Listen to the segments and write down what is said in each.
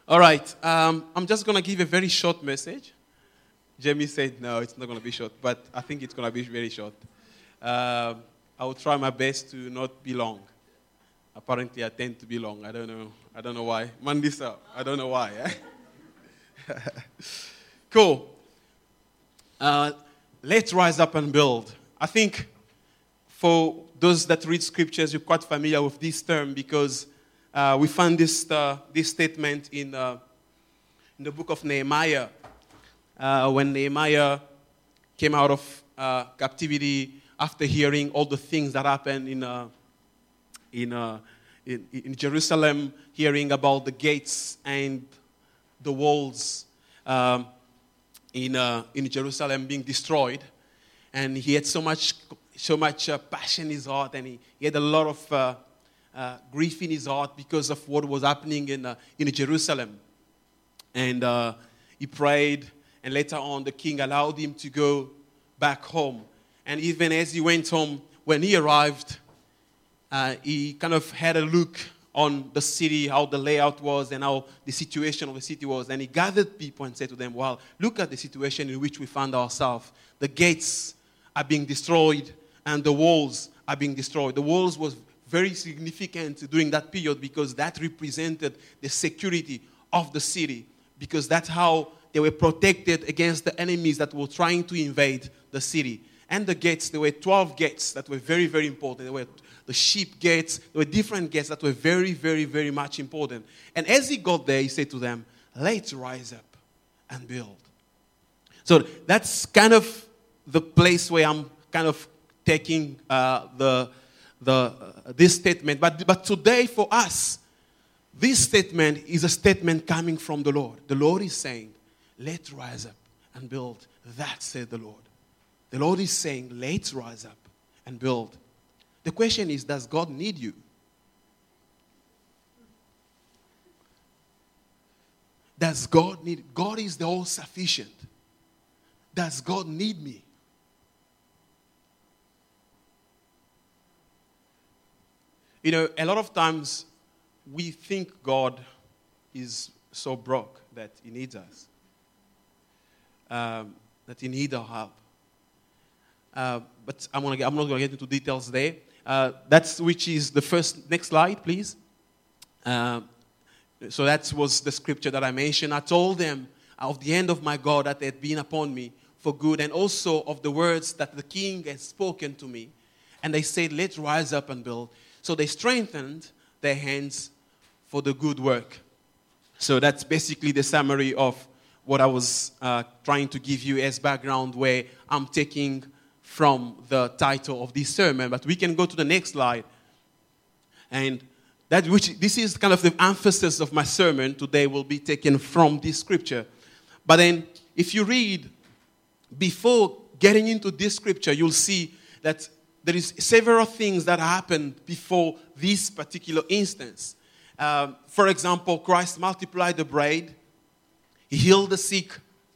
All right. I'm just going to give a very short message. Jamie said, no, it's not going to be short, but I think it's going to be very short. I will try my best to not be long. Apparently, I tend to be long. I don't know why. Mandisa, I don't know why. Cool. Let's rise up and build. I think for those that read scriptures, you're quite familiar with this term because we found this statement in the book of Nehemiah. When Nehemiah came out of captivity after hearing all the things that happened in Jerusalem, hearing about the gates and the walls in Jerusalem being destroyed, and he had so much passion in his heart, and he had a lot of grief in his heart because of what was happening in Jerusalem. And he prayed, and later on the king allowed him to go back home. And even as he went home, when he arrived, he kind of had a look on the city, how the layout was and how the situation of the city was. And he gathered people and said to them, well, look at the situation in which we found ourselves. The gates are being destroyed and the walls are being destroyed. The walls was very significant during that period because that represented the security of the city, because that's how they were protected against the enemies that were trying to invade the city. And the gates, there were 12 gates that were very, very important. There were the sheep gates. There were different gates that were very, very, very much important. And as he got there, he said to them, let's rise up and build. So that's kind of the place where I'm kind of taking this statement. But today for us, this statement is a statement coming from the Lord. The Lord is saying, let's rise up and build. That said the Lord. The Lord is saying, let's rise up and build. The question is, does God need you? Does God need? God is the all-sufficient. Does God need me? You know, a lot of times we think God is so broke that he needs us, that he needs our help. But I'm not going to get into details there. Which is the first, next slide, please. So that was the scripture that I mentioned. I told them of the hand of my God that had been upon me for good, and also of the words that the king had spoken to me. And they said, let's rise up and build. So they strengthened their hands for the good work. So that's basically the summary of what I was trying to give you as background, where I'm taking from the title of this sermon. But we can go to the next slide. And this is kind of the emphasis of my sermon today will be taken from this scripture. But then if you read, before getting into this scripture, you'll see that there is several things that happened before this particular instance. For example, Christ multiplied the bread. He healed the sick.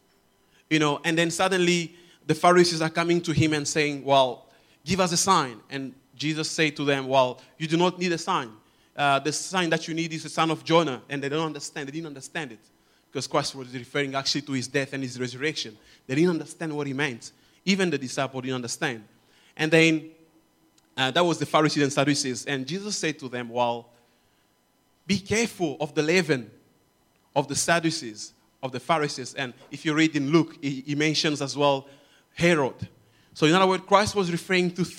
And then suddenly the Pharisees are coming to him and saying, well, give us a sign. And Jesus said to them, well, you do not need a sign. The sign that you need is the son of Jonah. And they didn't understand it. Because Christ was referring actually to his death and his resurrection. They didn't understand what he meant. Even the disciples didn't understand. And then that was the Pharisees and Sadducees. And Jesus said to them, well, be careful of the leaven of the Sadducees, of the Pharisees. And if you read in Luke, he mentions as well Herod. So in other words, Christ was referring to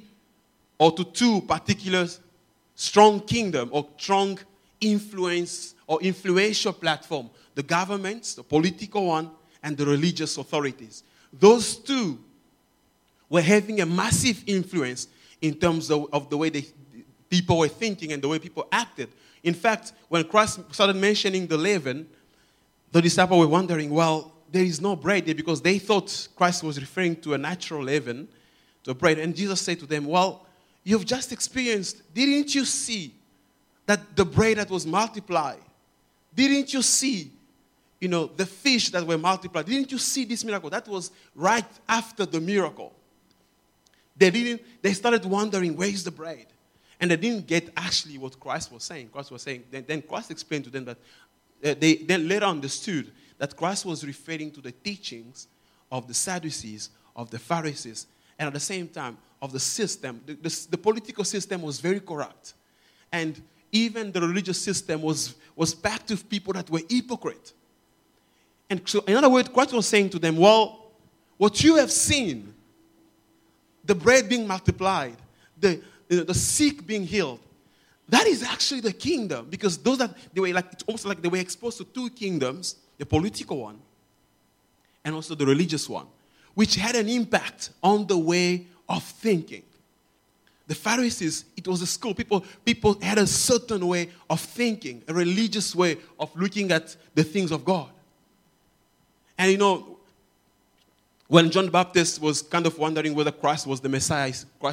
two particular strong kingdom or strong influence or influential platform. The governments, the political one, and the religious authorities. Those two were having a massive influence in terms of the way people were thinking and the way people acted. In fact, when Christ started mentioning the leaven, the disciples were wondering, well, there is no bread there, because they thought Christ was referring to a natural leaven, to bread. And Jesus said to them, well, you've just experienced, didn't you see that the bread that was multiplied? Didn't you see, the fish that were multiplied? Didn't you see this miracle? That was right after the miracle. They started wondering, where is the bread? And they didn't get actually what Christ was saying. Then Christ explained to them that they then later understood that Christ was referring to the teachings of the Sadducees, of the Pharisees, and at the same time of the system. The political system was very corrupt. And even the religious system was packed with people that were hypocrite. And so, in other words, Christ was saying to them, well, what you have seen, the bread being multiplied, the sick being healed, that is actually the kingdom. Because those that they were like, it's almost like they were exposed to two kingdoms, the political one and also the religious one, which had an impact on the way of thinking. The Pharisees, it was a school. People had a certain way of thinking, a religious way of looking at the things of God. And you know, when John the Baptist was kind of wondering whether Christ was the Messiah,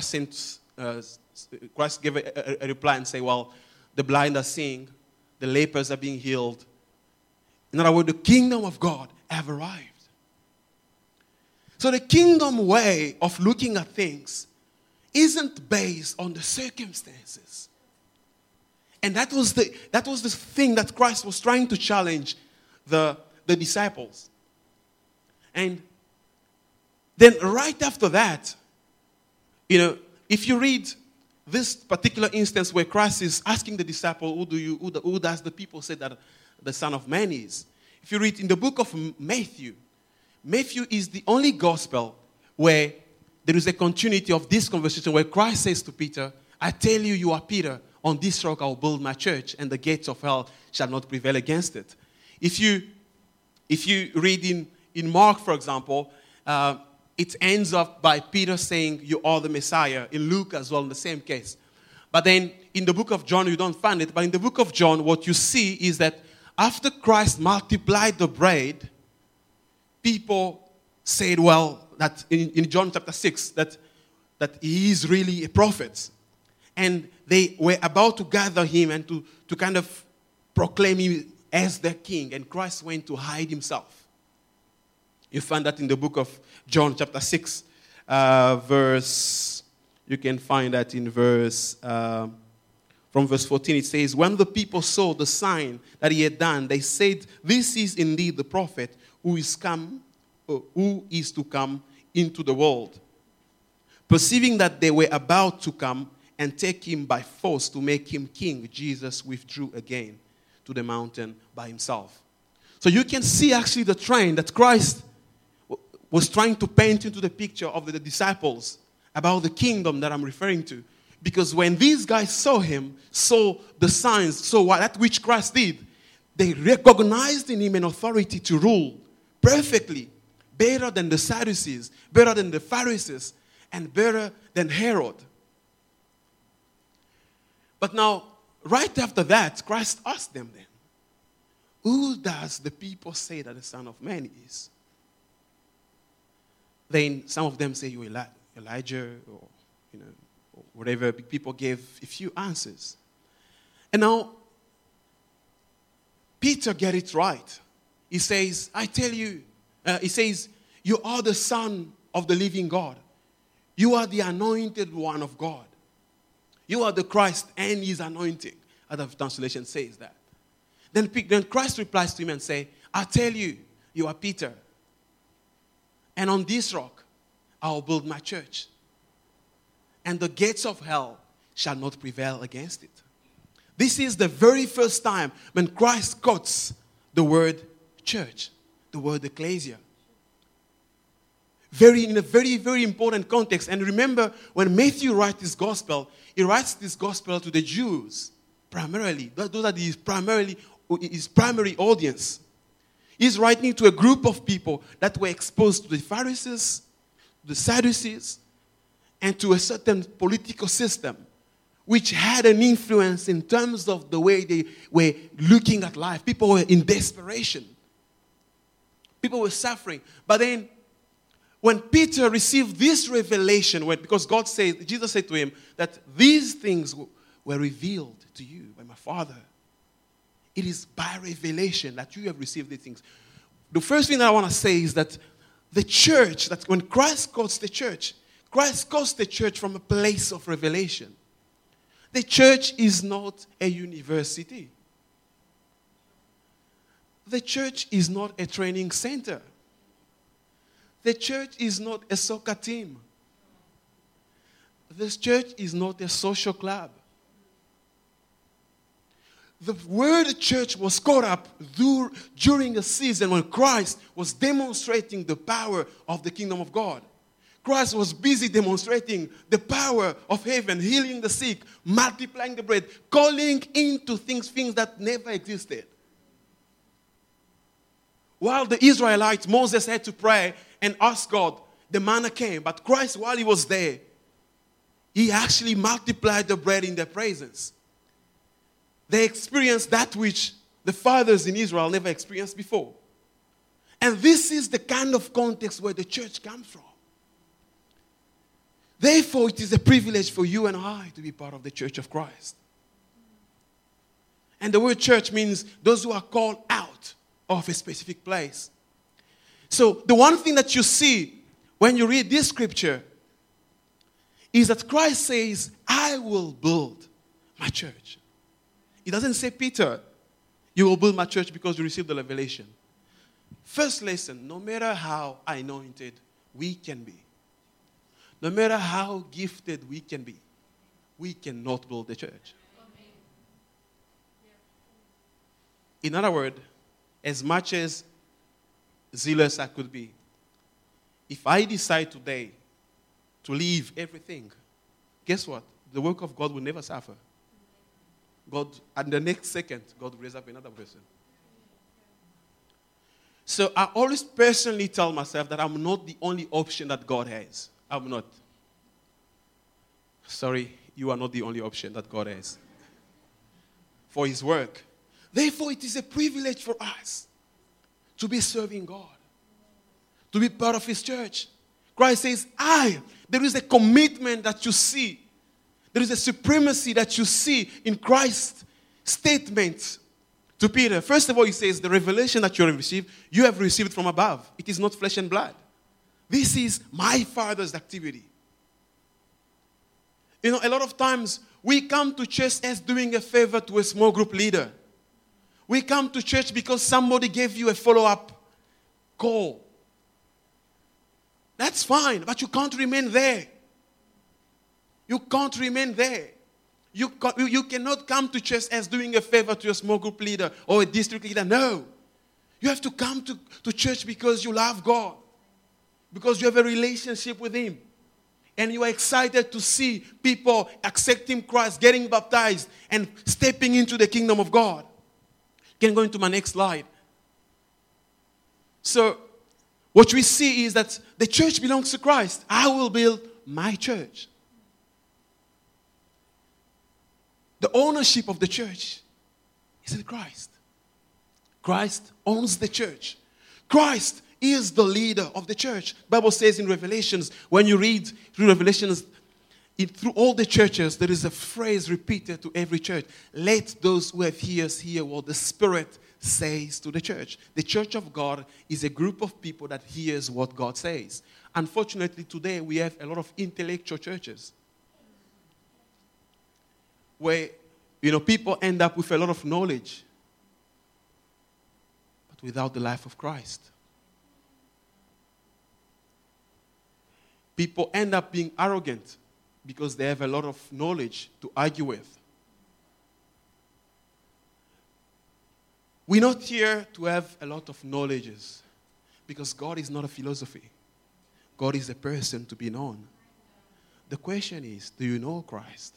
Christ gave a reply and said, well, the blind are seeing, the lepers are being healed. In other words, the kingdom of God have arrived. So the kingdom way of looking at things isn't based on the circumstances. And that was the thing that Christ was trying to challenge the disciples. And then right after that, you know, if you read this particular instance where Christ is asking the disciple, who does the people say that the Son of Man is? If you read in the book of Matthew is the only gospel where there is a continuity of this conversation where Christ says to Peter, I tell you, you are Peter. On this rock I will build my church, and the gates of hell shall not prevail against it. If you read in Mark, for example, it ends up by Peter saying, you are the Messiah. In Luke as well, in the same case. But then in the book of John, you don't find it. But in the book of John, what you see is that after Christ multiplied the bread, people said, well, that in John chapter 6, that he is really a prophet. And they were about to gather him and to kind of proclaim him as their king. And Christ went to hide himself. You find that in the book of John chapter 6, you can find that in from verse 14, it says, when the people saw the sign that he had done, they said, this is indeed the prophet who is to come into the world. Perceiving that they were about to come and take him by force to make him king, Jesus withdrew again to the mountain by himself. So you can see actually the trend that Christ was trying to paint into the picture of the disciples about the kingdom that I'm referring to. Because when these guys saw him, saw the signs, saw that which Christ did, they recognized in him an authority to rule perfectly, better than the Sadducees, better than the Pharisees, and better than Herod. But now, right after that, Christ asked them then, who does the people say that the Son of Man is? Then some of them say, you Elijah, or or whatever. People gave a few answers. And now, Peter get it right. He says, I tell you, you are the Son of the living God. You are the anointed one of God. You are the Christ and his anointing. Other translation says that. Then Christ replies to him and says, I tell you, you are Peter. And on this rock, I will build my church. And the gates of hell shall not prevail against it. This is the very first time when Christ quotes the word church, the word ecclesia. In a very, very important context. And remember, when Matthew writes this gospel, he writes this gospel to the Jews primarily. Those are his primary audience. He's writing to a group of people that were exposed to the Pharisees, the Sadducees, and to a certain political system, which had an influence in terms of the way they were looking at life. People were in desperation. People were suffering. But then, when Peter received this revelation, because Jesus said to him that these things were revealed to you by my Father. It is by revelation that you have received these things. The first thing that I want to say is that the church, that when Christ calls the church from a place of revelation. The church is not a university. The church is not a training center. The church is not a soccer team. This church is not a social club. The word church was caught up during a season when Christ was demonstrating the power of the kingdom of God. Christ was busy demonstrating the power of heaven, healing the sick, multiplying the bread, calling into things that never existed. While the Israelites, Moses had to pray and ask God, the manna came. But Christ, while he was there, he actually multiplied the bread in their presence. They experienced that which the fathers in Israel never experienced before. And this is the kind of context where the church comes from. Therefore, it is a privilege for you and I to be part of the church of Christ. And the word church means those who are called out of a specific place. So the one thing that you see when you read this scripture is that Christ says, I will build my church. He doesn't say, Peter, you will build my church because you received the revelation. First lesson, no matter how anointed we can be, no matter how gifted we can be, we cannot build the church. In other words, as much as zealous I could be, if I decide today to leave everything, guess what? The work of God will never suffer. God, and the next second, God will raise up another person. So I always personally tell myself that I'm not the only option that God has. I'm not. Sorry, you are not the only option that God has for his work. Therefore, it is a privilege for us to be serving God, to be part of his church. Christ says, there is a commitment that you see. There is a supremacy that you see in Christ's statement to Peter. First of all, he says, the revelation that you have received from above. It is not flesh and blood. This is my Father's activity. You know, a lot of times we come to church as doing a favor to a small group leader. We come to church because somebody gave you a follow-up call. That's fine, but you can't remain there. You can't remain there. You cannot come to church as doing a favor to a small group leader or a district leader. No. You have to come to church because you love God. Because you have a relationship with him. And you are excited to see people accepting Christ, getting baptized, and stepping into the kingdom of God. You can go into my next slide. So, what we see is that the church belongs to Christ. I will build my church. The ownership of the church is in Christ. Christ owns the church. Christ is the leader of the church. The Bible says in Revelations, when you read through Revelations, through all the churches, there is a phrase repeated to every church. Let those who have ears hear what the Spirit says to the church. The church of God is a group of people that hears what God says. Unfortunately, today we have a lot of intellectual churches where, people end up with a lot of knowledge, but without the life of Christ. People end up being arrogant because they have a lot of knowledge to argue with. We're not here to have a lot of knowledges because God is not a philosophy. God is a person to be known. The question is, do you know Christ?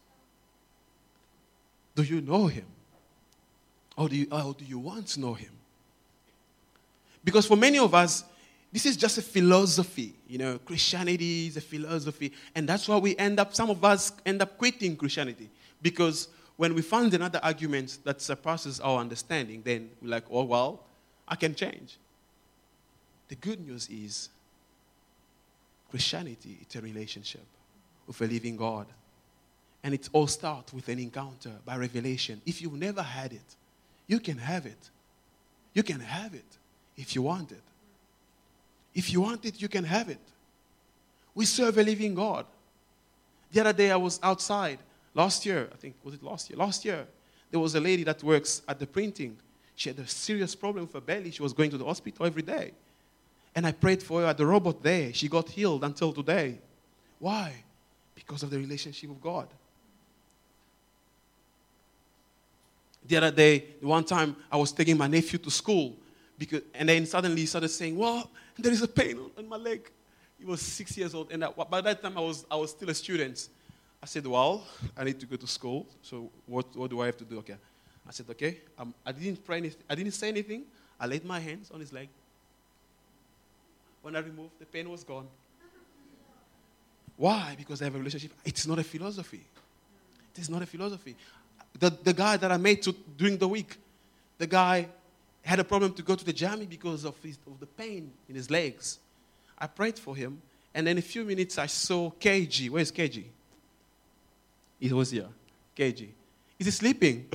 Do you know him? Or do you want to know him? Because for many of us, this is just a philosophy. Christianity is a philosophy. And that's why some of us end up quitting Christianity. Because when we find another argument that surpasses our understanding, then we're like, oh, well, I can change. The good news is Christianity, it's a relationship with a living God. And it all starts with an encounter by revelation. If you've never had it, you can have it. You can have it if you want it. If you want it, you can have it. We serve a living God. The other day I was outside. Last year, there was a lady that works at the printing. She had a serious problem with her belly. She was going to the hospital every day. And I prayed for her at the robot there. She got healed until today. Why? Because of the relationship with God. The other day, one time, I was taking my nephew to school. And then suddenly he started saying, well, there is a pain on my leg. He was 6 years old. And by that time, I was still a student. I said, well, I need to go to school. So what do I have to do? Okay. I said, okay. I didn't pray anything. I didn't say anything. I laid my hands on his leg. When I removed, the pain was gone. Why? Because I have a relationship. It's not a philosophy. It is not a philosophy. The guy that I met during the week, the guy had a problem to go to the jammy because of the pain in his legs. I prayed for him, and in a few minutes I saw KG. Where's KG? He was here. KG. Is he sleeping?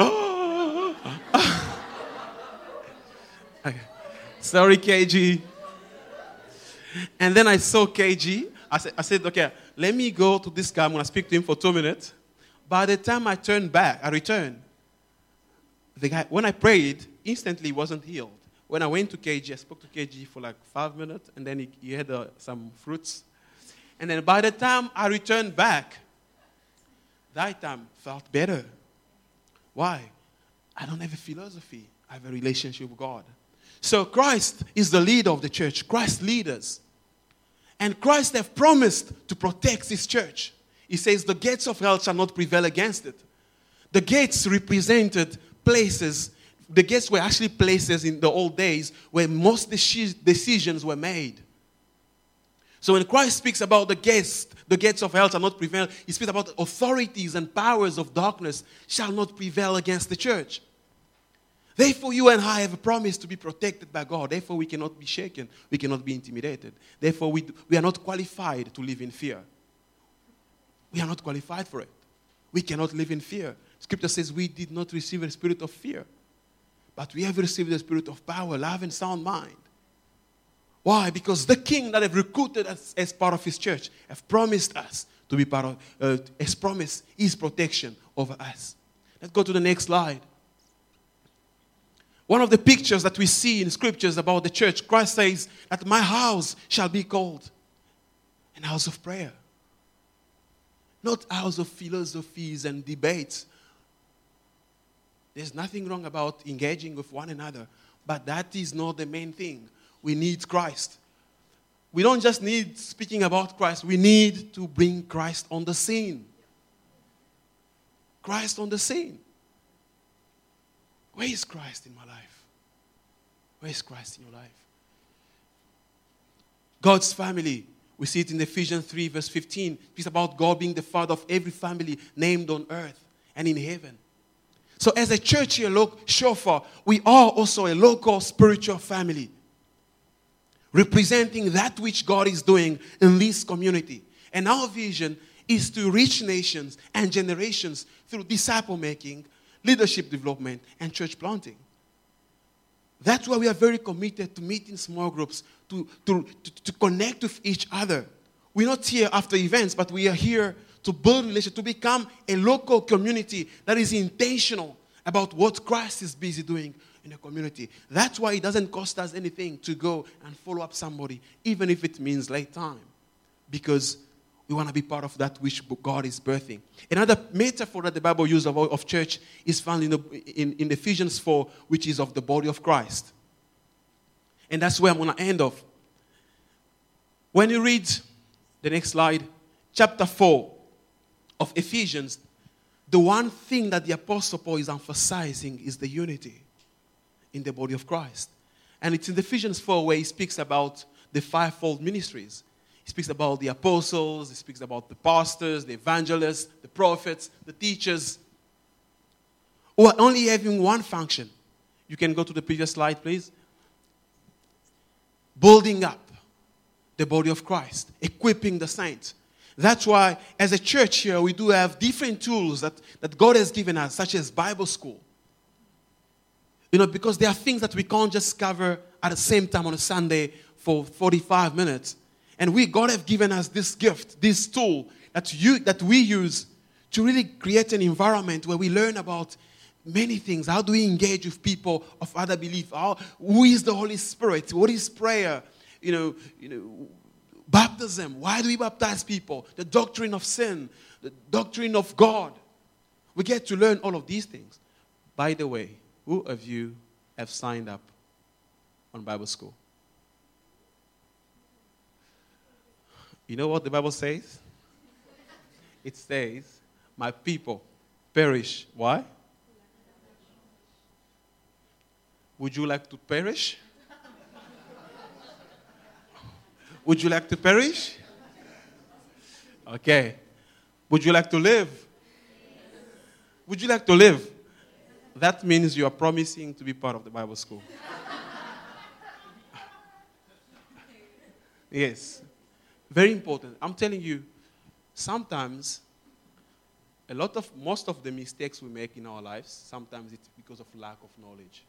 Okay. Sorry, KG. And then I saw KG. I said, okay, let me go to this guy. I'm going to speak to him for 2 minutes. By the time I returned. The guy, when I prayed, instantly he wasn't healed. When I went to KG, I spoke to KG for like 5 minutes, and then he had some fruits. And then by the time I returned back, that time felt better. Why? I don't have a philosophy. I have a relationship with God. So Christ is the leader of the church. Christ leaders. And Christ have promised to protect his church. He says the gates of hell shall not prevail against it. The gates represented places. The gates were actually places in the old days where most decisions were made. So when Christ speaks about the gates of hell shall not prevail, he speaks about authorities and powers of darkness shall not prevail against the church. Therefore, you and I have a promise to be protected by God. Therefore, we cannot be shaken. We cannot be intimidated. Therefore, we are not qualified to live in fear. We are not qualified for it. We cannot live in fear. Scripture says we did not receive a spirit of fear, but we have received a spirit of power, love, and sound mind. Why? Because the King that have recruited us as part of his church have promised us to be part of, has promised his protection over us. Let's go to the next slide. One of the pictures that we see in scriptures about the church, Christ says that my house shall be called an house of prayer. Not a house of philosophies and debates. There's nothing wrong about engaging with one another, but that is not the main thing. We need Christ. We don't just need speaking about Christ. We need to bring Christ on the scene. Christ on the scene. Where is Christ in my life? Where is Christ in your life? God's family. We see it in Ephesians 3 verse 15. It's about God being the father of every family named on earth and in heaven. So as a church here, Shofar, we are also a local spiritual family. Representing that which God is doing in this community. And our vision is to reach nations and generations through disciple making, leadership development, and church planting. That's why we are very committed to meet in small groups, to connect with each other. We're not here after events, but we are here to build relationship, to become a local community that is intentional about what Christ is busy doing in the community. That's why it doesn't cost us anything to go and follow up somebody, even if it means late time, because we want to be part of that which God is birthing. Another metaphor that the Bible uses of church is found in Ephesians 4, which is of the body of Christ. And that's where I'm going to end off. When you read the next slide, chapter 4 of Ephesians, the one thing that the Apostle Paul is emphasizing is the unity in the body of Christ. And it's in Ephesians 4 where he speaks about the fivefold ministries. He speaks about the apostles, he speaks about the pastors, the evangelists, the prophets, the teachers, who are only having one function. You can go to the previous slide, please. Building up the body of Christ, equipping the saints. That's why, as a church here, we do have different tools that God has given us, such as Bible school. Because there are things that we can't just cover at the same time on a Sunday for 45 minutes. And God have given us this gift, this tool that we use to really create an environment where we learn about many things. How do we engage with people of other belief? Who is the Holy Spirit? What is prayer? Baptism. Why do we baptize people? The doctrine of sin, the doctrine of God. We get to learn all of these things. By the way, who of you have signed up on Bible school? You know what the Bible says? It says, my people perish. Why? Would you like to perish? Would you like to perish? Okay. Would you like to live? Would you like to live? That means you are promising to be part of the Bible school. Yes. Very important. I'm telling you, sometimes most of the mistakes we make in our lives, sometimes it's because of lack of knowledge.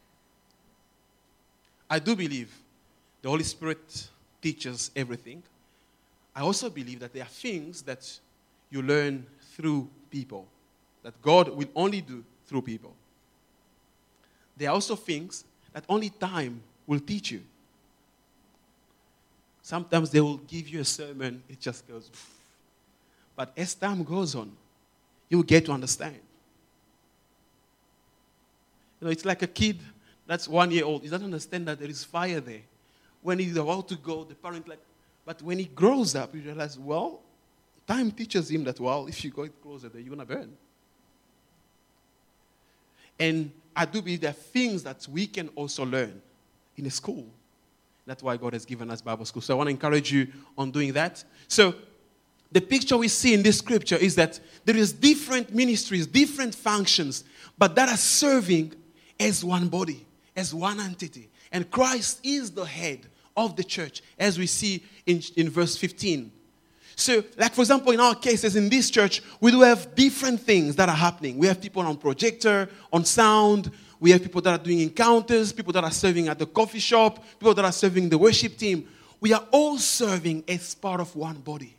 I do believe the Holy Spirit teaches everything. I also believe that there are things that you learn through people, that God will only do through people. There are also things that only time will teach you. Sometimes they will give you a sermon, it just goes, pff. But as time goes on, you will get to understand. It's like a kid that's 1 year old. He doesn't understand that there is fire there. When he's about to go, the parent but when he grows up, he realizes, time teaches him that, if you go closer there, you're going to burn. And I do believe there are things that we can also learn in a school. That's why God has given us Bible school. So I want to encourage you on doing that. So the picture we see in this scripture is that there is different ministries, different functions, but that are serving as one body, as one entity. And Christ is the head of the church, as we see in verse 15. So, like for example, in our cases in this church, we do have different things that are happening. We have people on projector, on sound. We have people that are doing encounters, people that are serving at the coffee shop, people that are serving the worship team. We are all serving as part of one body.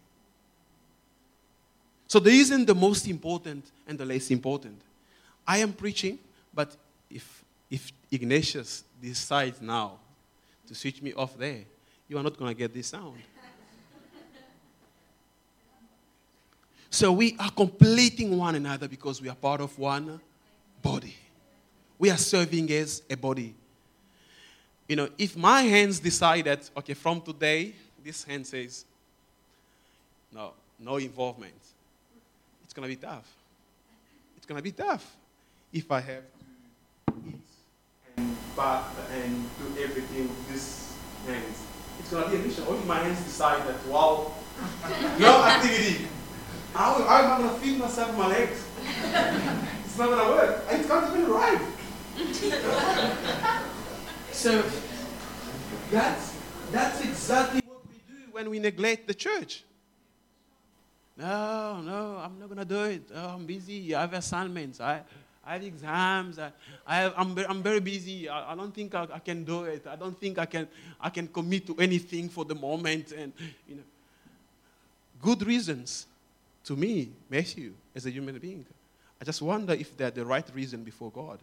So there isn't the most important and the less important. I am preaching, but if Ignatius decides now to switch me off there, you are not going to get this sound. So we are completing one another because we are part of one body. We are serving as a body. If my hands decide that, okay, from today, this hand says, no involvement. It's going to be tough. It's going to be tough if I have to eat and bath and do everything with these hands. It's going to be a mission. Or if my hands decide that, no activity. How am I going to feed myself my legs? It's not going to work. It can't even arrive. So that's exactly what we do when we neglect the church. No, I'm not going to do it. Oh, I'm busy. I have assignments. I have exams. I'm very busy. I don't think I can do it. I don't think I can commit to anything for the moment. And good reasons to me, Matthew, as a human being. I just wonder if they're the right reason before God.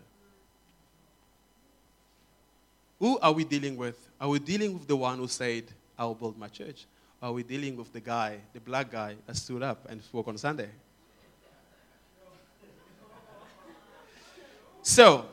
Who are we dealing with? Are we dealing with the one who said, I will build my church? Or are we dealing with the black guy that stood up and spoke on Sunday? So,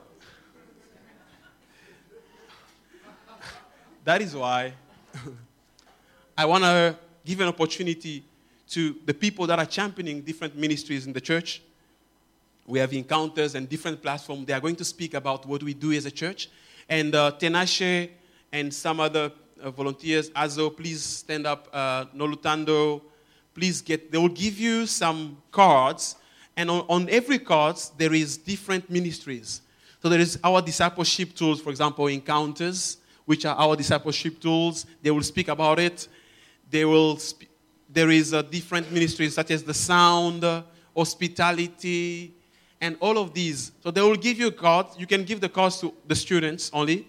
that is why I want to give an opportunity to the people that are championing different ministries in the church. We have encounters and different platforms. They are going to speak about what we do as a church. And Tenache and some other volunteers, Azo, please stand up. Nolutando, please they will give you some cards. And on every card, there is different ministries. So there is our discipleship tools, for example, encounters, which are our discipleship tools. They will speak about it. There is different ministries such as the sound, hospitality, and all of these. So they will give you a card. You can give the cards to the students only.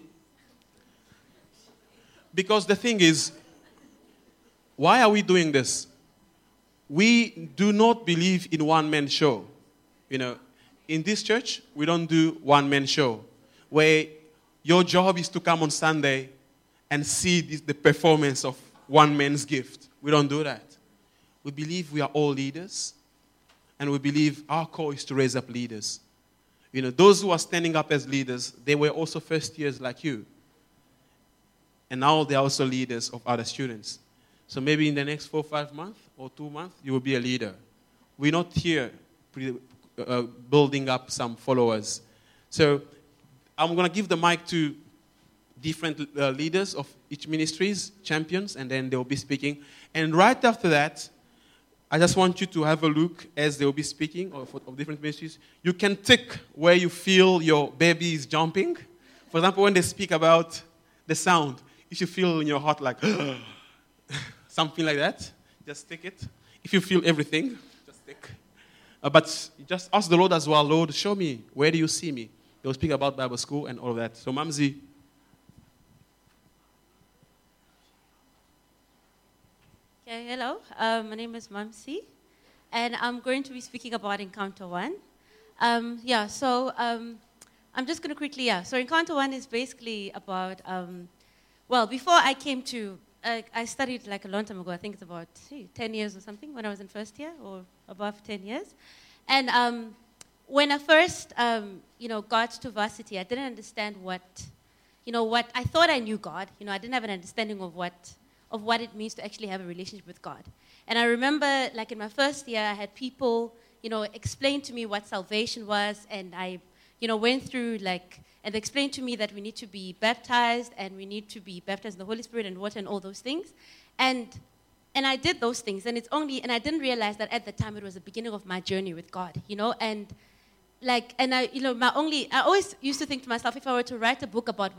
Because the thing is, why are we doing this? We do not believe in one-man show. in this church, we don't do one-man show, where your job is to come on Sunday and see the performance of one man's gift. We don't do that. We believe we are all leaders, and we believe our call is to raise up leaders. You know, those who are standing up as leaders, they were also first years like you. And now they are also leaders of other students. So maybe in the next 4 or 5 months or 2 months, you will be a leader. We're not here building up some followers. So I'm going to give the mic to different leaders of each ministries, champions, and then they will be speaking. And right after that, I just want you to have a look as they will be speaking of different ministries. You can tick where you feel your baby is jumping. For example, when they speak about the sound, if you feel in your heart like something like that, just tick it. If you feel everything, just tick. But just ask the Lord as well, Lord, show me, where do you see me? They will speak about Bible school and all of that. So, Mamzi. Okay, hello. My name is Mamsi, and I'm going to be speaking about Encounter One. I'm just going to quickly, So Encounter One is basically about, before I came to, I studied like a long time ago. I think it's about 10 years or something when I was in first year, or above 10 years. And when I first, got to varsity, I didn't understand what I thought I knew God. I didn't have an understanding of what it means to actually have a relationship with God. And I remember, like in my first year, I had people, explain to me what salvation was, and I, went through and they explained to me that we need to be baptized, and we need to be baptized in the Holy Spirit and water and all those things. And I did those things, and I didn't realize that at the time it was the beginning of my journey with God, I always used to think to myself, if I were to write a book about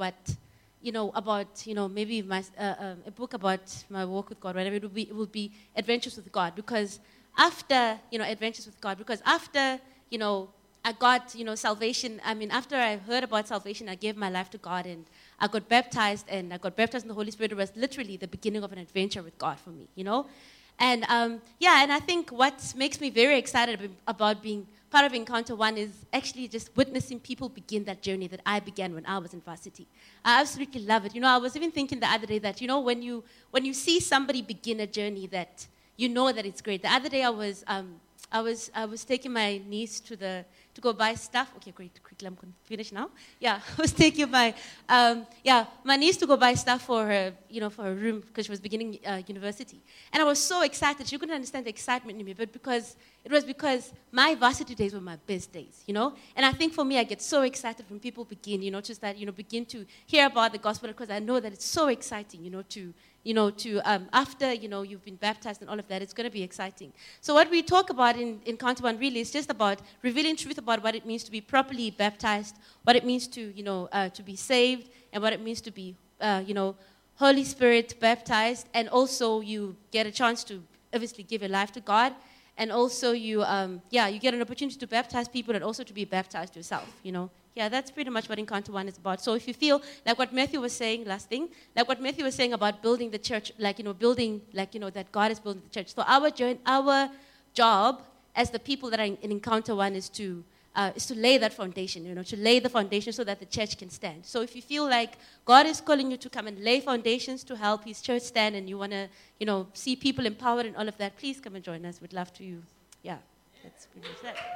maybe a book about my walk with God, whatever, it would be Adventures with God, because after, Adventures with God, because after, I got, salvation, after I heard about salvation, I gave my life to God, and I got baptized, in the Holy Spirit. It was literally the beginning of an adventure with God for me, And, and I think what makes me very excited about being part of Encounter One is actually just witnessing people begin that journey that I began when I was in varsity. I absolutely love it. I was even thinking the other day that, when you see somebody begin a journey that you know that it's great. The other day I was taking my niece to go buy stuff. Okay, great. Quickly, I'm going to finish now. Yeah, I was taking my niece to go buy stuff for her, for her room, because she was beginning university. And I was so excited. She couldn't understand the excitement in me, but it was because my varsity days were my best days, And I think for me, I get so excited when people begin, begin to hear about the gospel, because I know that it's so exciting, after, you've been baptized and all of that, it's going to be exciting. So what we talk about in Encounter One really is just about revealing truth about what it means to be properly baptized, what it means to, to be saved, and what it means to be, Holy Spirit baptized, and also you get a chance to obviously give your life to God, and also you get an opportunity to baptize people and also to be baptized yourself, Yeah, that's pretty much what Encounter One is about. So if you feel like what Matthew was saying, last thing, like what Matthew was saying about building the church, that God is building the church. So our job as the people that are in Encounter One is to lay that foundation, to lay the foundation so that the church can stand. So if you feel like God is calling you to come and lay foundations to help His church stand, and you want to, see people empowered and all of that, please come and join us. We'd love to, that's pretty much that.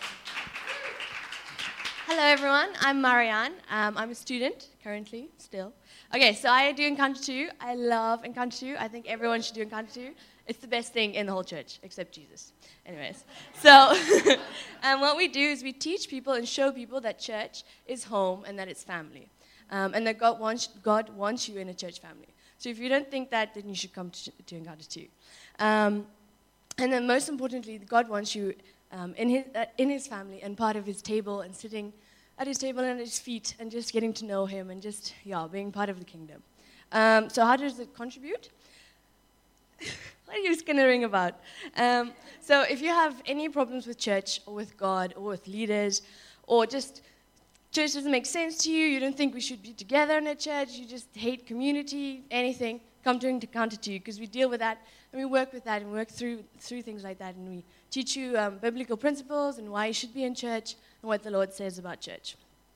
Hello everyone, I'm Marianne. I'm a student currently, still. Okay, so I do Encounter 2. I love Encounter 2. I think everyone should do Encounter 2. It's the best thing in the whole church, except Jesus. Anyways, so what we do is we teach people and show people that church is home and that it's family. And that God wants you in a church family. So if you don't think that, then you should come to Encounter 2. And then most importantly, God wants you in his family and part of his table, and sitting at his table and at his feet and just getting to know him and just, being part of the kingdom. So how does it contribute? What are you skinnering about? So if you have any problems with church or with God or with leaders, or just church doesn't make sense to you, you don't think we should be together in a church, you just hate community, anything, come to Encounter 2 because we deal with that and we work with that and work through things like that. And we teach you biblical principles and why you should be in church and what the Lord says about church.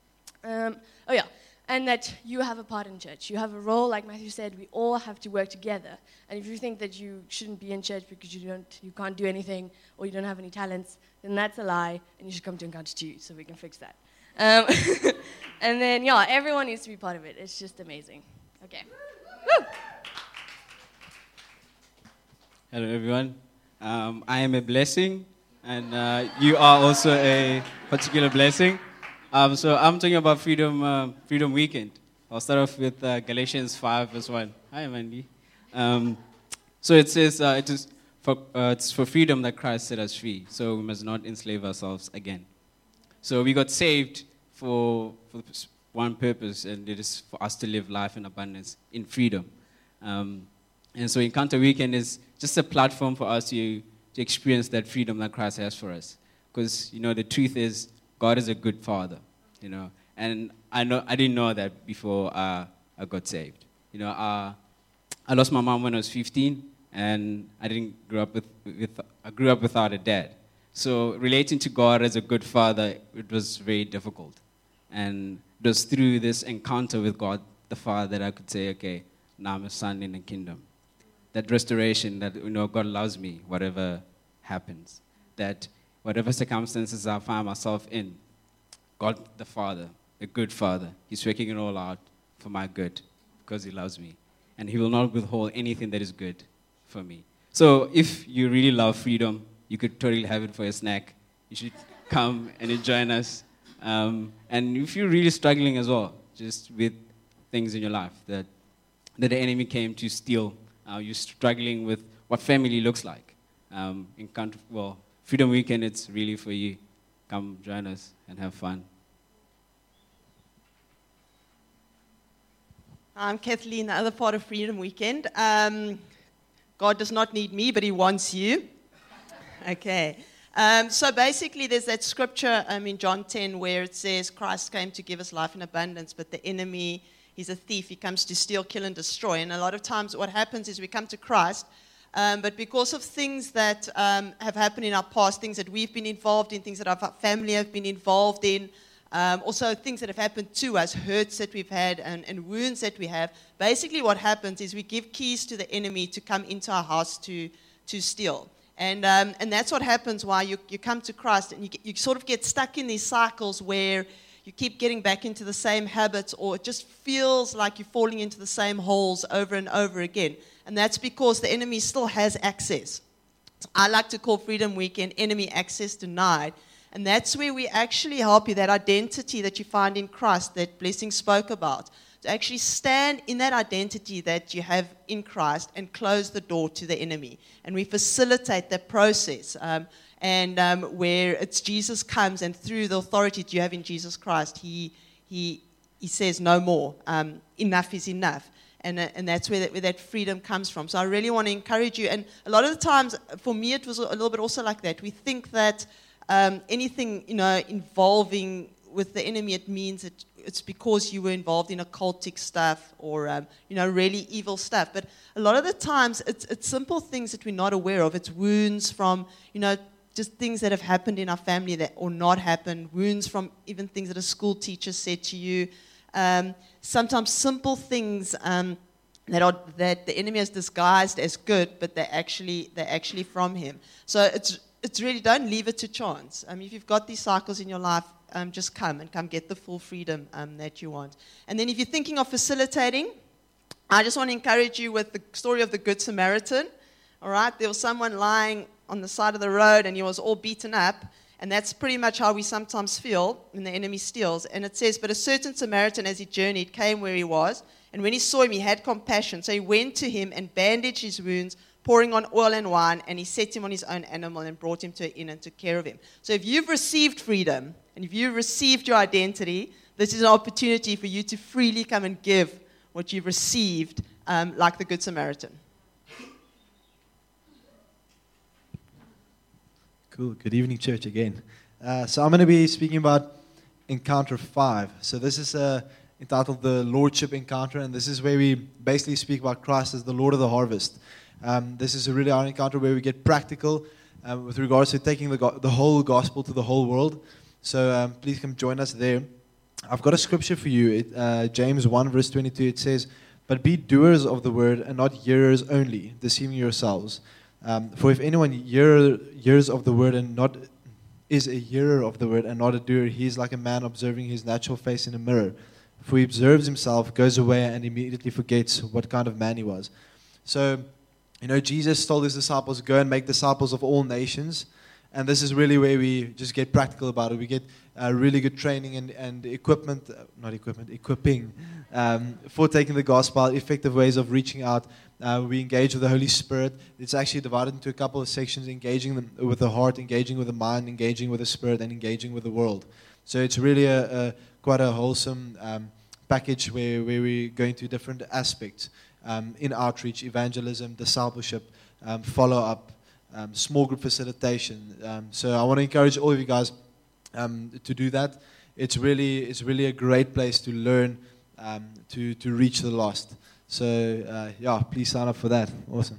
And that you have a part in church. You have a role, like Matthew said, we all have to work together. And if you think that you shouldn't be in church because you can't do anything or you don't have any talents, then that's a lie, and you should come to Encounter 2 so we can fix that. And then, everyone needs to be part of it. It's just amazing. Okay. Woo! Hello, everyone. I am a blessing, and you are also a particular blessing. So I'm talking about Freedom Weekend. I'll start off with Galatians 5, verse 1. Hi, Mandy. So it says, it's for freedom that Christ set us free, so we must not enslave ourselves again. So we got saved for one purpose, and it is for us to live life in abundance, in freedom. And so Encounter Weekend is just a platform for us to experience that freedom that Christ has for us. Because, the truth is, God is a good father, and I didn't know that before I got saved. I lost my mom when I was 15, and I didn't I grew up without a dad. So relating to God as a good father, it was very difficult. And it was through this encounter with God the Father that I could say, okay, now I'm a son in the kingdom. That restoration that, God loves me, whatever happens. That whatever circumstances I find myself in, God the Father, a good Father, He's working it all out for my good because He loves me. And He will not withhold anything that is good for me. So if you really love freedom, you could totally have it for a snack. You should come and join us. And if you're really struggling as well, just with things in your life that the enemy came to steal, you're struggling with what family looks like. Freedom Weekend, it's really for you. Come join us and have fun. I'm Kathleen, the other part of Freedom Weekend. God does not need me, but He wants you. Okay. So basically, there's that scripture in John 10 where it says Christ came to give us life in abundance, but the enemy, he's a thief. He comes to steal, kill, and destroy. And a lot of times what happens is we come to Christ, but because of things that have happened in our past, things that we've been involved in, things that our family have been involved in, also things that have happened to us, hurts that we've had and wounds that we have, basically what happens is we give keys to the enemy to come into our house to steal. And that's what happens while you come to Christ, and you sort of get stuck in these cycles where you keep getting back into the same habits, or it just feels like you're falling into the same holes over and over again. And that's because the enemy still has access. I like to call Freedom Weekend Enemy Access Denied. And that's where we actually help you, that identity that you find in Christ that Blessing spoke about, to actually stand in that identity that you have in Christ and close the door to the enemy. And we facilitate that process. Where it's Jesus comes, and through the authority that you have in Jesus Christ, He says no more. Enough is enough. And that's where that freedom comes from. So I really want to encourage you. And a lot of the times, for me, it was a little bit also like that. We think that anything, involving with the enemy, it means it's because you were involved in occultic stuff or, really evil stuff. But a lot of the times, it's simple things that we're not aware of. It's wounds from, just things that have happened in our family that or not happened, wounds from even things that a school teacher said to you. Sometimes simple things that the enemy has disguised as good, but they're actually from him. So it's really, don't leave it to chance. If you've got these cycles in your life, just come get the full freedom that you want. And then if you're thinking of facilitating, I just want to encourage you with the story of the Good Samaritan. All right, there was someone lying on the side of the road, and he was all beaten up. And that's pretty much how we sometimes feel when the enemy steals. And it says, but a certain Samaritan, as he journeyed, came where he was. And when he saw him, he had compassion. So he went to him and bandaged his wounds, pouring on oil and wine. And he set him on his own animal and brought him to an inn and took care of him. So if you've received freedom, and if you've received your identity, this is an opportunity for you to freely come and give what you've received, like the Good Samaritan. Cool. Good evening, church, again. So I'm going to be speaking about Encounter 5. So this is an entitled The Lordship Encounter, and this is where we basically speak about Christ as the Lord of the harvest. This is a really our encounter where we get practical with regards to taking the whole gospel to the whole world. So please come join us there. I've got a scripture for you, James 1 verse 22. It says, "But be doers of the word and not hearers only, deceiving yourselves. For if anyone hears of the word and not is a hearer of the word and not a doer, he is like a man observing his natural face in a mirror. For he observes himself, goes away, and immediately forgets what kind of man he was." So, Jesus told his disciples, "Go and make disciples of all nations." And this is really where we just get practical about it. We get really good training and equipping for taking the gospel, effective ways of reaching out. We engage with the Holy Spirit. It's actually divided into a couple of sections, engaging them with the heart, engaging with the mind, engaging with the spirit, and engaging with the world. So it's really quite a wholesome package where we go into different aspects in outreach, evangelism, discipleship, follow-up, small group facilitation. So I want to encourage all of you guys to do that. It's really a great place to learn to reach the lost. So please sign up for that. Awesome.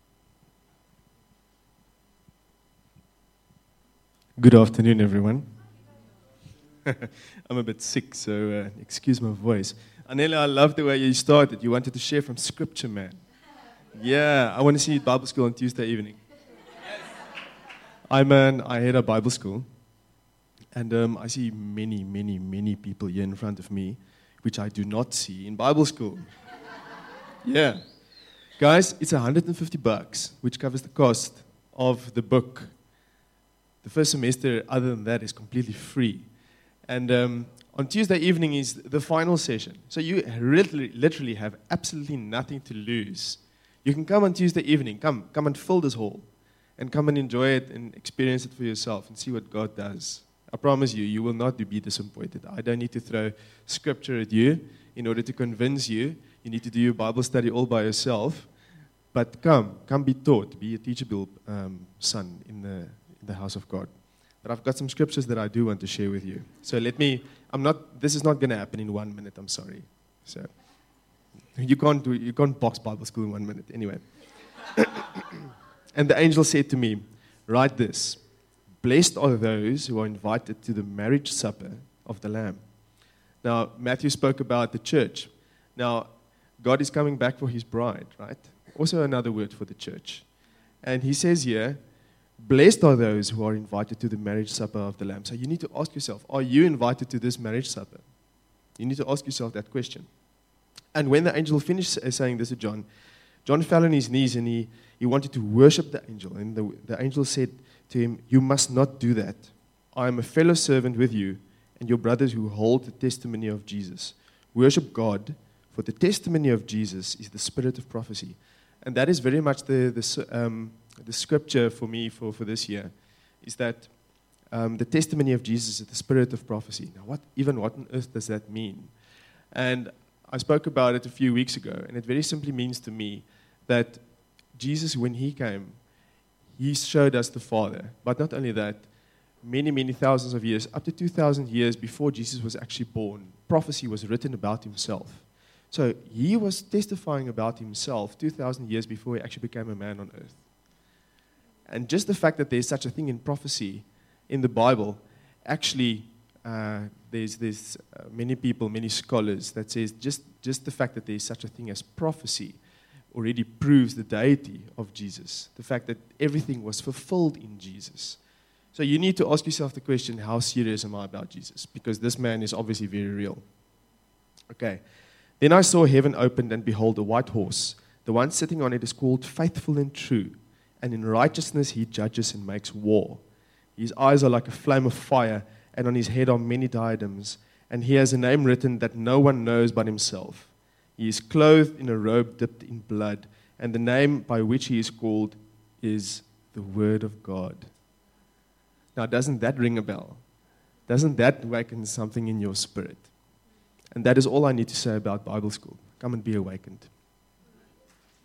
Good afternoon, everyone. I'm a bit sick, so excuse my voice. Anela, I love the way you started. You wanted to share from Scripture, man. Yeah, I want to see you at Bible school on Tuesday evening. I head a Bible school, and I see many, many, many people here in front of me, which I do not see in Bible school. Yeah. Guys, it's $150, which covers the cost of the book. The first semester, other than that, is completely free. And on Tuesday evening is the final session. So you literally have absolutely nothing to lose. You can come on Tuesday evening, come and fill this hall, and come and enjoy it and experience it for yourself and see what God does. I promise you, you will not be disappointed. I don't need to throw scripture at you in order to convince you. You need to do your Bible study all by yourself. But come be taught, be a teachable son in the house of God. But I've got some scriptures that I do want to share with you. So this is not going to happen in 1 minute, I'm sorry. So you can't box Bible school in 1 minute. Anyway. And the angel said to me, "Write this, blessed are those who are invited to the marriage supper of the Lamb." Now, Matthew spoke about the church. Now, God is coming back for his bride, right? Also another word for the church. And he says here, blessed are those who are invited to the marriage supper of the Lamb. So you need to ask yourself, are you invited to this marriage supper? You need to ask yourself that question. And when the angel finished saying this to John, John fell on his knees and he wanted to worship the angel. And the angel said to him, "You must not do that. I am a fellow servant with you and your brothers who hold the testimony of Jesus. Worship God, for the testimony of Jesus is the spirit of prophecy." And that is very much the scripture for me for this year, is that the testimony of Jesus is the spirit of prophecy. Now, what on earth does that mean? And I spoke about it a few weeks ago, and it very simply means to me that Jesus, when he came, he showed us the Father. But not only that, many, many thousands of years, up to 2,000 years before Jesus was actually born, prophecy was written about himself. So he was testifying about himself 2,000 years before he actually became a man on earth. And just the fact that there's such a thing in prophecy in the Bible, actually, there's many people, many scholars that says just the fact that there's such a thing as prophecy already proves the deity of Jesus. The fact that everything was fulfilled in Jesus. So you need to ask yourself the question, how serious am I about Jesus? Because this man is obviously very real. Okay. Then I saw heaven opened, and behold, a white horse. The one sitting on it is called Faithful and True, and in righteousness he judges and makes war. His eyes are like a flame of fire, and on his head are many diadems, and he has a name written that no one knows but himself. He is clothed in a robe dipped in blood, and the name by which he is called is the Word of God. Now, doesn't that ring a bell? Doesn't that awaken something in your spirit? And that is all I need to say about Bible school. Come and be awakened.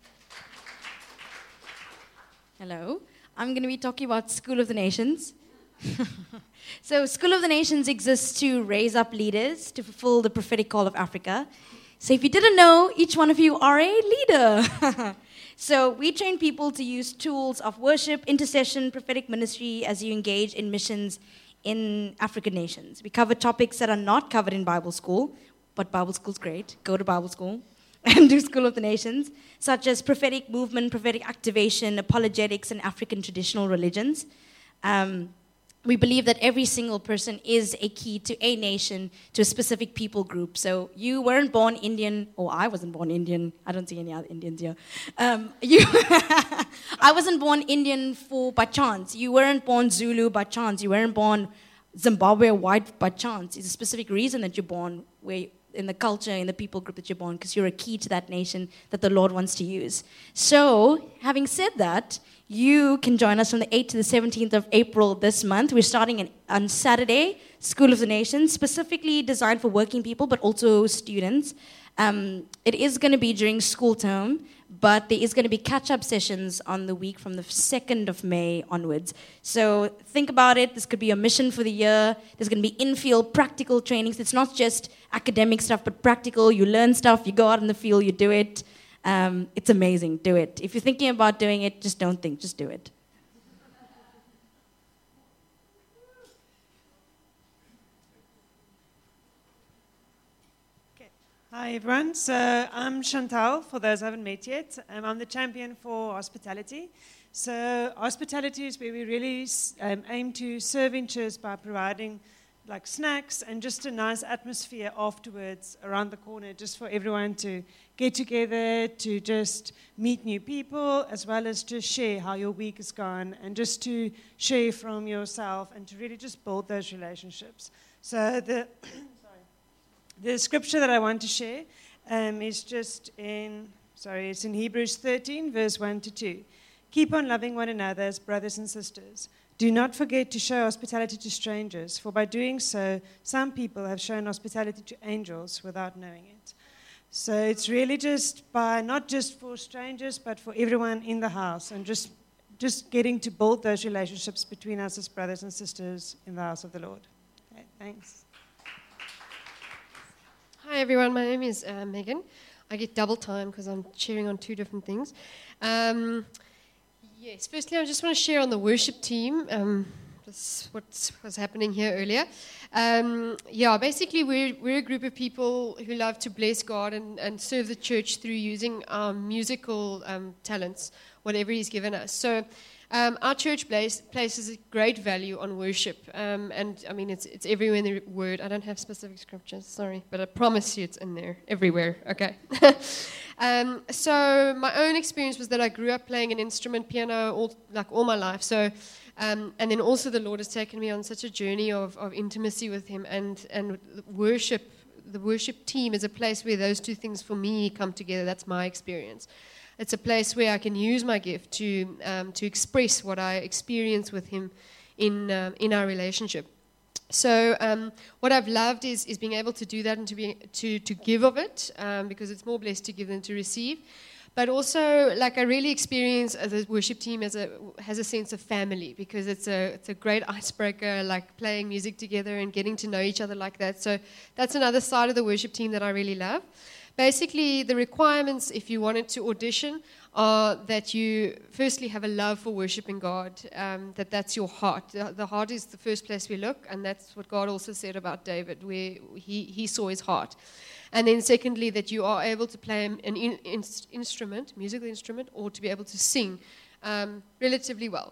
Hello. I'm going to be talking about School of the Nations. So, School of the Nations exists to raise up leaders to fulfill the prophetic call of Africa. So, if you didn't know, each one of you are a leader. So, we train people to use tools of worship, intercession, prophetic ministry as you engage in missions in African nations. We cover topics that are not covered in Bible school, but Bible school's great. Go to Bible school and do School of the Nations, such as prophetic movement, prophetic activation, apologetics, and African traditional religions. We believe that every single person is a key to a nation, to a specific people group. So you weren't born Indian, or I wasn't born Indian. I don't see any other Indians here. I wasn't born Indian by chance. You weren't born Zulu by chance. You weren't born Zimbabwe white by chance. It's a specific reason that you're born in the culture, in the people group that you're born, because you're a key to that nation that the Lord wants to use. So, having said that, you can join us from the 8th to the 17th of April this month. We're starting on Saturday, School of the Nations, specifically designed for working people, but also students. It is going to be during school term, but there is going to be catch-up sessions on the week from the 2nd of May onwards. So think about it. This could be a mission for the year. There's going to be in-field practical trainings. It's not just academic stuff, but practical. You learn stuff. You go out in the field. You do it. It's amazing. Do it. If you're thinking about doing it, just don't think. Just do it. Hi everyone, so I'm Chantal, for those who haven't met yet. I'm the champion for hospitality. So hospitality is where we really aim to serve in church by providing like snacks and just a nice atmosphere afterwards around the corner, just for everyone to get together, to just meet new people, as well as just share how your week has gone, and just to share from yourself and to really just build those relationships. So the scripture that I want to share is just it's in Hebrews 13, verse 1 to 2. Keep on loving one another as brothers and sisters. Do not forget to show hospitality to strangers, for by doing so, some people have shown hospitality to angels without knowing it. So it's really just not just for strangers, but for everyone in the house, and just getting to build those relationships between us as brothers and sisters in the house of the Lord. Okay, thanks. Hi everyone, my name is Megan. I get double time because I'm cheering on two different things. Yes, firstly I just want to share on the worship team. What was happening here earlier. Basically we're a group of people who love to bless God and serve the church through using our musical talents, whatever He's given us. So our church places a great value on worship, and I mean it's everywhere in the Word. I don't have specific scriptures, sorry, but I promise you it's in there everywhere. Okay. So my own experience was that I grew up playing an instrument, piano, all my life. So, and then also the Lord has taken me on such a journey of intimacy with Him, and worship. The worship team is a place where those two things for me come together. That's my experience. It's a place where I can use my gift to express what I experience with Him in our relationship. So what I've loved is being able to do that and to give of it, because it's more blessed to give than to receive. But also, like, I really experience the worship team has a sense of family, because it's a great icebreaker, like playing music together and getting to know each other like that. So that's another side of the worship team that I really love. Basically, the requirements, if you wanted to audition, are that you firstly have a love for worshiping God, that's your heart. The heart is the first place we look, and that's what God also said about David, where he saw his heart. And then secondly, that you are able to play an instrument, musical instrument, or to be able to sing relatively well.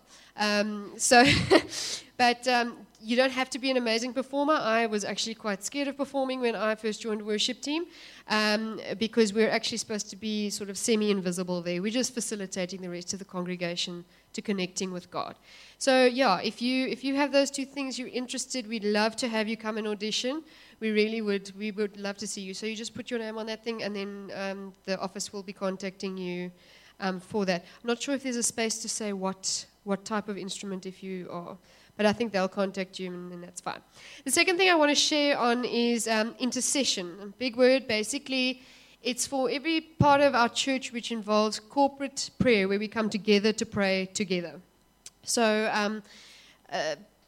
But you don't have to be an amazing performer. I was actually quite scared of performing when I first joined the worship team, because we're actually supposed to be sort of semi-invisible there. We're just facilitating the rest of the congregation to connecting with God. So yeah, if you have those two things, you're interested, we'd love to have you come and audition. We would love to see you. So you just put your name on that thing, and then the office will be contacting you for that. I'm not sure if there's a space to say what type of instrument if you are, but I think they'll contact you, and that's fine. The second thing I want to share on is intercession. A big word. Basically, it's for every part of our church which involves corporate prayer, where we come together to pray together. So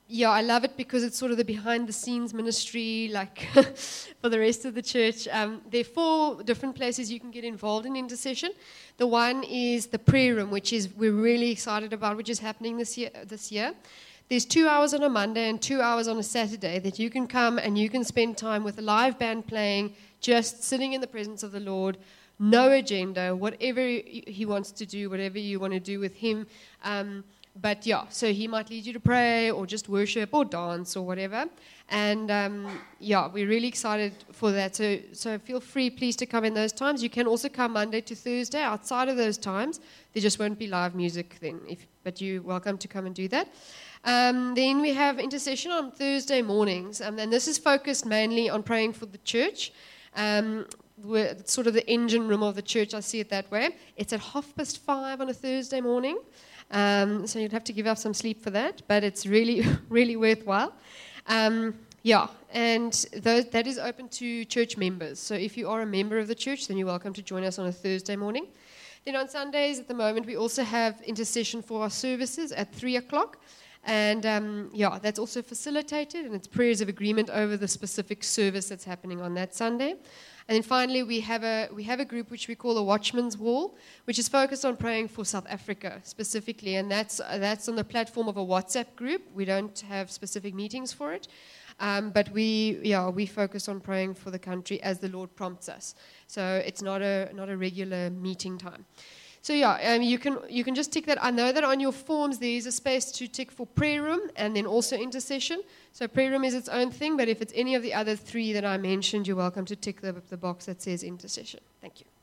yeah, I love it because it's sort of the behind the scenes ministry, like for the rest of the church. There are 4 different places you can get involved in intercession. The one is the prayer room, which is we're really excited about, which is happening this year. There's 2 hours on a Monday and 2 hours on a Saturday that you can come and you can spend time with a live band playing, just sitting in the presence of the Lord, no agenda, whatever he wants to do, whatever you want to do with him. But yeah, so he might lead you to pray or just worship or dance or whatever. And yeah, we're really excited for that. So feel free, please, to come in those times. You can also come Monday to Thursday. Outside of those times, there just won't be live music then. But you're welcome to come and do that. Then we have intercession on Thursday mornings. And this is focused mainly on praying for the church. We're sort of the engine room of the church, I see it that way. It's at 5:30 on a Thursday morning. So you'd have to give up some sleep for that, but it's really, really worthwhile. Yeah, and that is open to church members. So if you are a member of the church, then you're welcome to join us on a Thursday morning. Then on Sundays, at the moment, we also have intercession for our services at 3:00. And yeah, that's also facilitated, and it's prayers of agreement over the specific service that's happening on that Sunday. And then finally, we have a group which we call the Watchman's Wall, which is focused on praying for South Africa specifically, and that's on the platform of a WhatsApp group. We don't have specific meetings for it, but we focus on praying for the country as the Lord prompts us. So it's not a regular meeting time. So yeah, you can just tick that. I know that on your forms there is a space to tick for prayer room and then also intercession. So prayer room is its own thing, but if it's any of the other 3 that I mentioned, you're welcome to tick the box that says intercession. Thank you.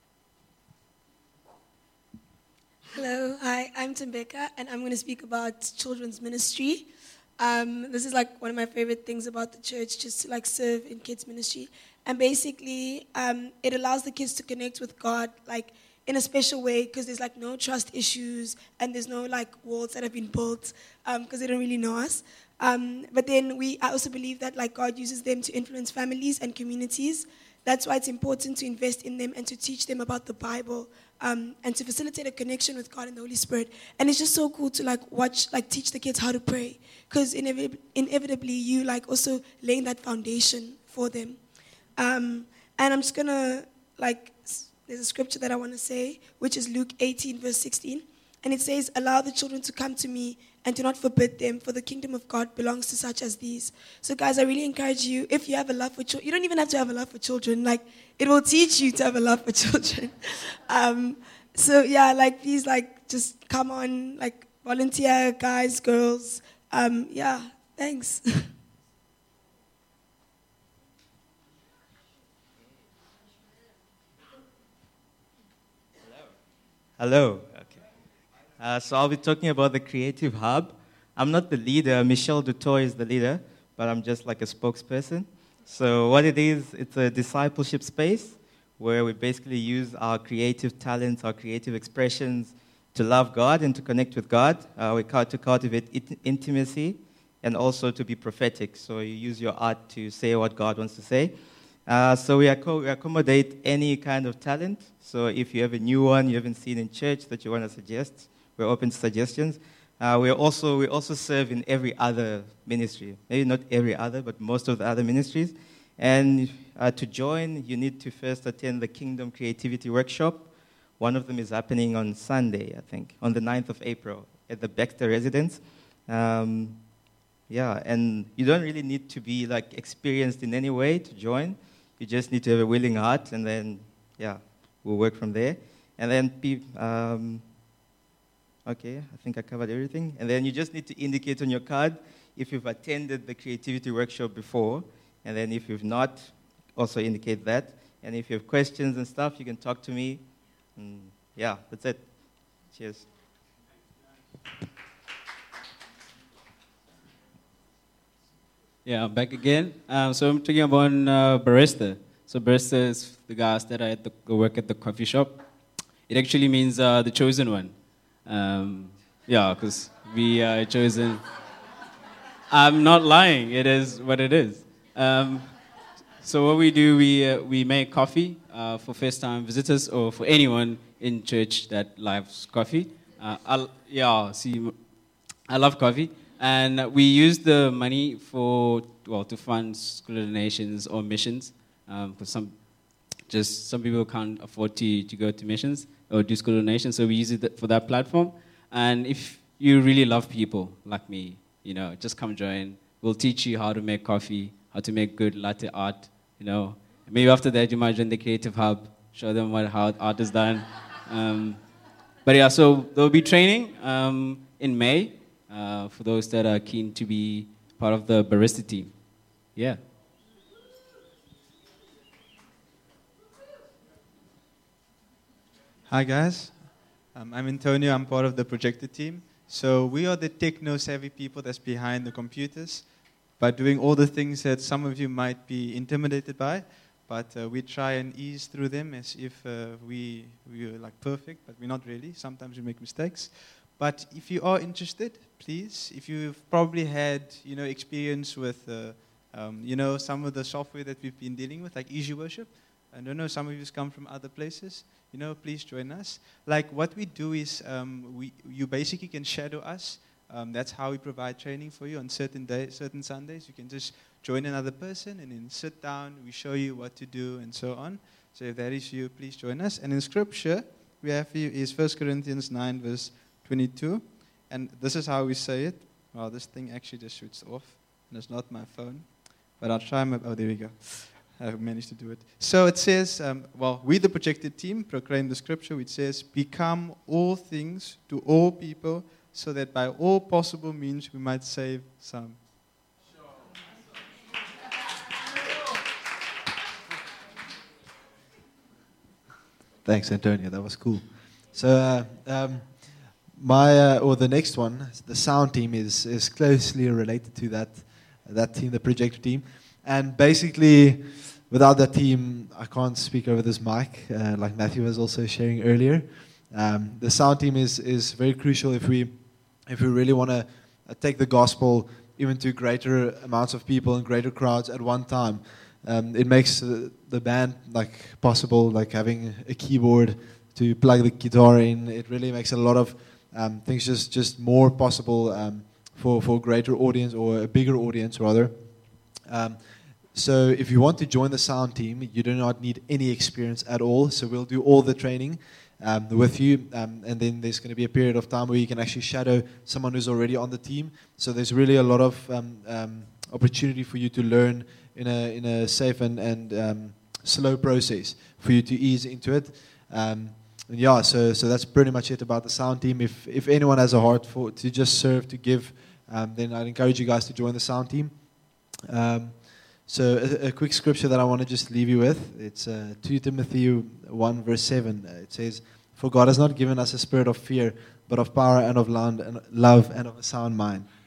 Hello, hi, I'm Tembeka, and I'm going to speak about children's ministry. This is like one of my favorite things about the church, just to like serve in kids ministry. And basically, it allows the kids to connect with God, like in a special way, because there's like no trust issues and there's no like walls that have been built because they don't really know us. But then I also believe that like God uses them to influence families and communities. That's why it's important to invest in them and to teach them about the Bible and to facilitate a connection with God and the Holy Spirit. And it's just so cool to like teach the kids how to pray, because inevitably you like also laying that foundation for them. And I'm just gonna there's a scripture that I want to say, which is Luke 18, verse 16. And it says, "Allow the children to come to me and do not forbid them, for the kingdom of God belongs to such as these." So guys, I really encourage you, if you have a love for children, you don't even have to have a love for children. Like, it will teach you to have a love for children. So yeah, like, please, like, just come on, like, volunteer, guys, girls. Yeah, thanks. Hello. Okay. So I'll be talking about the Creative Hub. I'm not the leader. Michelle Dutoy is the leader, but I'm just like a spokesperson. So what it is, it's a discipleship space where we basically use our creative talents, our creative expressions to love God and to connect with God. We to cultivate intimacy and also to be prophetic. So you use your art to say what God wants to say. So we accommodate any kind of talent. So if you have a new one you haven't seen in church that you want to suggest, we're open to suggestions. We also serve in every other ministry. Maybe not every other, but most of the other ministries. And to join, you need to first attend the Kingdom Creativity Workshop. One of them is happening on Sunday, I think, on the 9th of April at the Baxter Residence. Yeah, and you don't really need to be like experienced in any way to join. You just need to have a willing heart, and then, yeah, we'll work from there. And then, okay, I think I covered everything. And then you just need to indicate on your card if you've attended the creativity workshop before. And then if you've not, also indicate that. And if you have questions and stuff, you can talk to me. And yeah, that's it. Cheers. Yeah, I'm back again. So I'm talking about barista. So barista is the guys that are work at the coffee shop. It actually means the chosen one. Yeah, because we are chosen. I'm not lying. It is what it is. So what we do, we make coffee for first-time visitors or for anyone in church that loves coffee. I love coffee. And we use the money to fund school donations or missions. Because some people can't afford to go to missions or do school donations, so we use it for that platform. And if you really love people like me, just come join. We'll teach you how to make coffee, how to make good latte art. Maybe after that you might join the Creative Hub, show them how art is done. But yeah, so there will be training in May for those that are keen to be part of the barista team. Yeah. Hi guys, I'm Antonio, I'm part of the projector team. So we are the techno-savvy people that's behind the computers by doing all the things that some of you might be intimidated by, but we try and ease through them as if we are like perfect, but we're not really. Sometimes we make mistakes. But if you are interested, please, if you've probably had experience with some of the software that we've been dealing with, like Easy Worship, I don't know, some of you come from other places, please join us. Like what we do is you basically can shadow us. That's how we provide training for you on certain days, certain Sundays. You can just join another person and then sit down. We show you what to do and so on. So if that is you, please join us. And in Scripture, we have for you is 1 Corinthians 9 verse 22. And this is how we say it. Well, this thing actually just shoots off. And it's not my phone. But I'll try my... Oh, there we go. I've managed to do it. So it says, we the projected team proclaim the Scripture which says, become all things to all people so that by all possible means we might save some. Thanks, Antonio. That was cool. So the next one, the sound team is closely related to that team, the projector team. And basically, without that team, I can't speak over this mic, like Matthew was also sharing earlier. The sound team is very crucial if we really want to take the gospel even to greater amounts of people and greater crowds at one time. It makes the band possible, like having a keyboard to plug the guitar in. It really makes a lot of things just more possible for a greater audience, or a bigger audience rather. So if you want to join the sound team, you do not need any experience at all. So we'll do all the training with you, and then there's going to be a period of time where you can actually shadow someone who's already on the team. So there's really a lot of opportunity for you to learn in a safe and slow process for you to ease into it. So that's pretty much it about the sound team. If anyone has a heart to just serve, to give, then I'd encourage you guys to join the sound team. So a quick scripture that I want to just leave you with. It's 2 Timothy 1 verse 7. It says, "For God has not given us a spirit of fear, but of power and of love and of a sound mind."